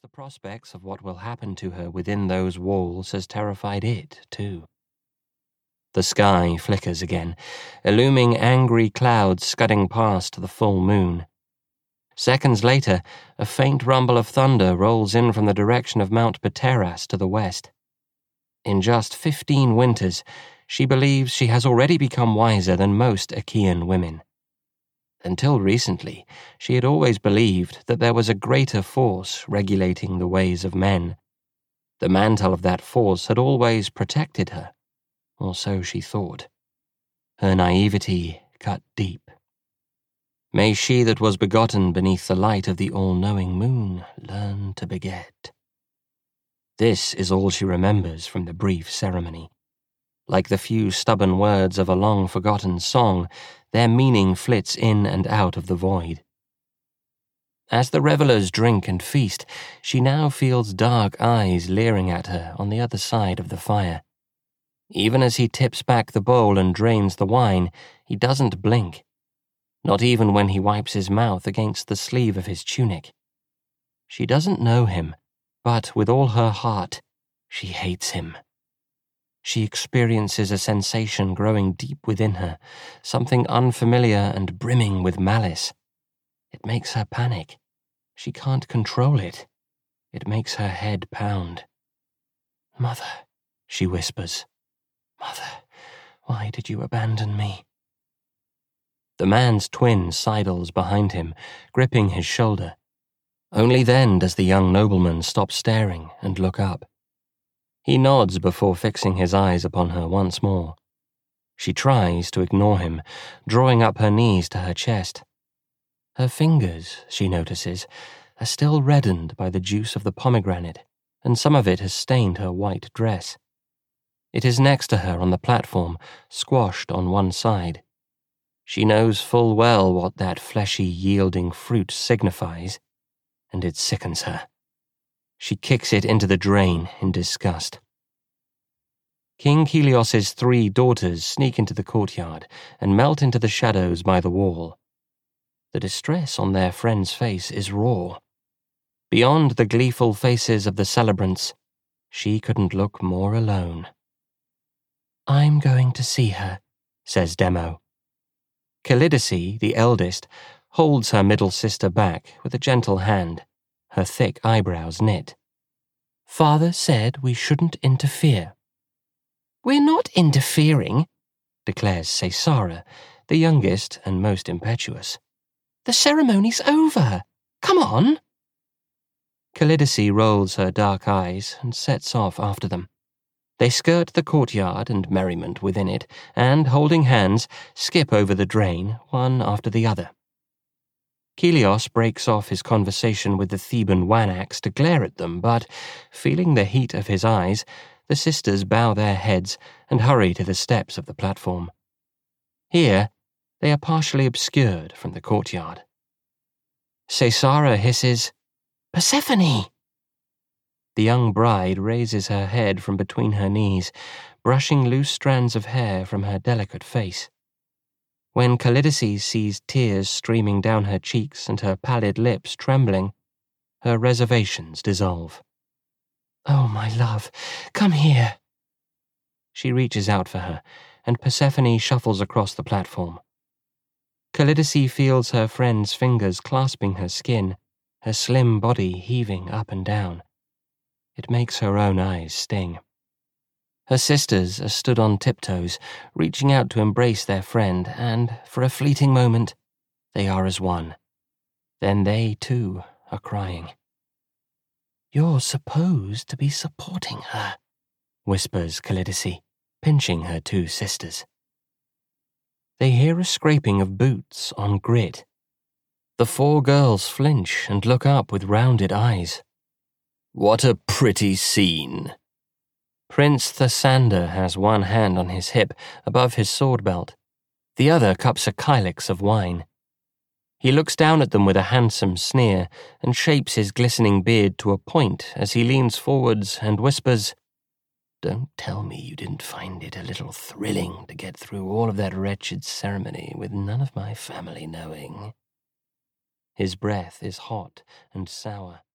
the prospects of what will happen to her within those walls has terrified it, too. The sky flickers again, illuming angry clouds scudding past the full moon. Seconds later, a faint rumble of thunder rolls in from the direction of Mount Pateras to the west. In just 15 winters, she believes she has already become wiser than most Achaean women. Until recently, she had always believed that there was a greater force regulating the ways of men. The mantle of that force had always protected her, or so she thought. Her naivety cut deep. May she that was begotten beneath the light of the all-knowing moon learn to beget. This is all she remembers from the brief ceremony. Like the few stubborn words of a long-forgotten song, their meaning flits in and out of the void. As the revelers drink and feast, she now feels dark eyes leering at her on the other side of the fire. Even as he tips back the bowl and drains the wine, he doesn't blink. Not even when he wipes his mouth against the sleeve of his tunic. She doesn't know him, but with all her heart, she hates him. She experiences a sensation growing deep within her, something unfamiliar and brimming with malice. It makes her panic. She can't control it. It makes her head pound. "Mother," she whispers. "Mother, why did you abandon me?" The man's twin sidles behind him, gripping his shoulder. Only then does the young nobleman stop staring and look up. He nods before fixing his eyes upon her once more. She tries to ignore him, drawing up her knees to her chest. Her fingers, she notices, are still reddened by the juice of the pomegranate, and some of it has stained her white dress. It is next to her on the platform, squashed on one side. She knows full well what that fleshy, yielding fruit signifies, and it sickens her. She kicks it into the drain in disgust. King Helios's 3 daughters sneak into the courtyard and melt into the shadows by the wall. The distress on their friend's face is raw. Beyond the gleeful faces of the celebrants, she couldn't look more alone. "I'm going to see her," says Demo. Callidice, the eldest, holds her middle sister back with a gentle hand, her thick eyebrows knit. "Father said we shouldn't interfere." "We're not interfering," declares Caesara, the youngest and most impetuous. "The ceremony's over. Come on." Callidice rolls her dark eyes and sets off after them. They skirt the courtyard and merriment within it, and, holding hands, skip over the drain, one after the other. Helios breaks off his conversation with the Theban Wanax to glare at them, but, feeling the heat of his eyes, the sisters bow their heads and hurry to the steps of the platform. Here, they are partially obscured from the courtyard. Caesara hisses, "Persephone!" The young bride raises her head from between her knees, brushing loose strands of hair from her delicate face. When Callidice sees tears streaming down her cheeks and her pallid lips trembling, her reservations dissolve. "Oh, my love, come here." She reaches out for her, and Persephone shuffles across the platform. Callidice feels her friend's fingers clasping her skin, her slim body heaving up and down. It makes her own eyes sting. Her sisters are stood on tiptoes, reaching out to embrace their friend, and, for a fleeting moment, they are as one. Then they, too, are crying. "You're supposed to be supporting her," whispers Callidice, pinching her 2 sisters. They hear a scraping of boots on grit. The 4 girls flinch and look up with rounded eyes. "What a pretty scene." Prince Thasander has one hand on his hip above his sword belt. The other cups a kylix of wine. He looks down at them with a handsome sneer and shapes his glistening beard to a point as he leans forwards and whispers, "Don't tell me you didn't find it a little thrilling to get through all of that wretched ceremony with none of my family knowing." His breath is hot and sour.